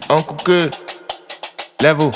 Uncle Good, level.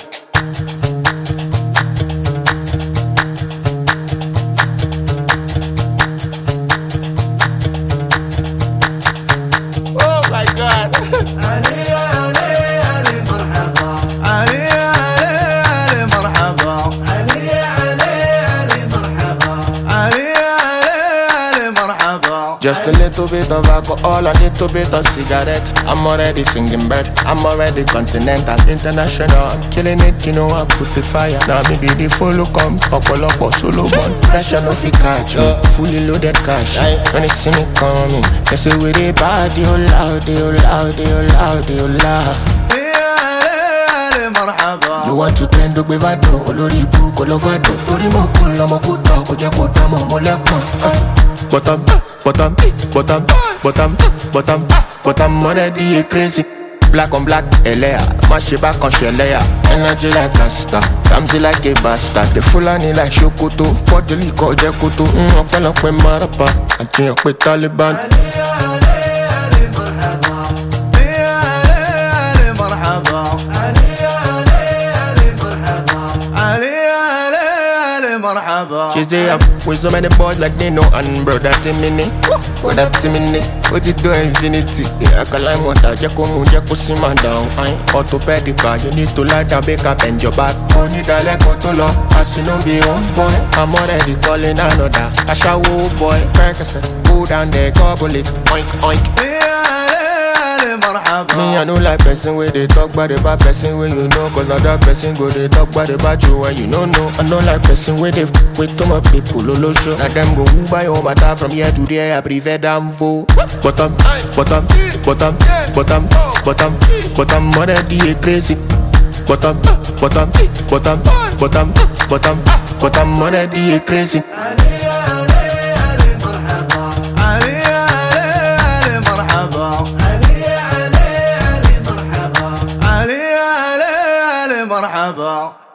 Oh my God. علي علي علي مرحبا علي علي علي مرحبا علي علي علي مرحبا علي علي علي مرحبا. Just a little bit of alcohol, a little bit of cigarette. I'm already singing bird. I'm already continental, international. I'm killing it, you know I put the fire. Now maybe the follow come, Opolopo Solomon. Pressure no fi catch me, fully loaded cash. When they see me coming, they say we the party, oh loud, oh loud, oh loud, oh loud. You want to trend to bevado, olori ibu ko lovado. Tori mo kun lo mo kuto, ko je ko da mo lekun. Bottom, bottom, bottom, bottom, bottom, bottom, already crazy. Black on black, Elea, mash it back on Shelea. Energy like a star, Kamzi like a bastard. The Fulani like Shokoto, Podili ko Jekoto. Opelokwe Marapa, Antiokwe Taliban. علي مرحبا Ali marhaba, علي علي علي مرحبا Ali marhaba. She say I'm with so many boys like they know and bro that Timini. What up Timini? What you do infinity? Yeah, I can like water, Jacko simmer down. I'm orthopedic, you need to light a bake up and your back. Only the leg to lock, as you know be on boy. I'm already calling another. I shall woo boy, Percocet, go down there, gobble it, oink oink. Me, I know like person where they talk about the bad person where you know. Cause other person go they talk about the bad you when you don't know. I know like person where they with too much people, lolo show. Let them go who buy all my time from here to there, I prefer them for bottom, bottom, bottom, bottom, bottom, bottom, already crazy. Bottom, bottom, bottom, bottom, bottom, bottom, already crazy. علي علي علي مرحبا Ali, Ali, marhaba. علي علي علي مرحبا Ali, Ali, Ali, marhaba.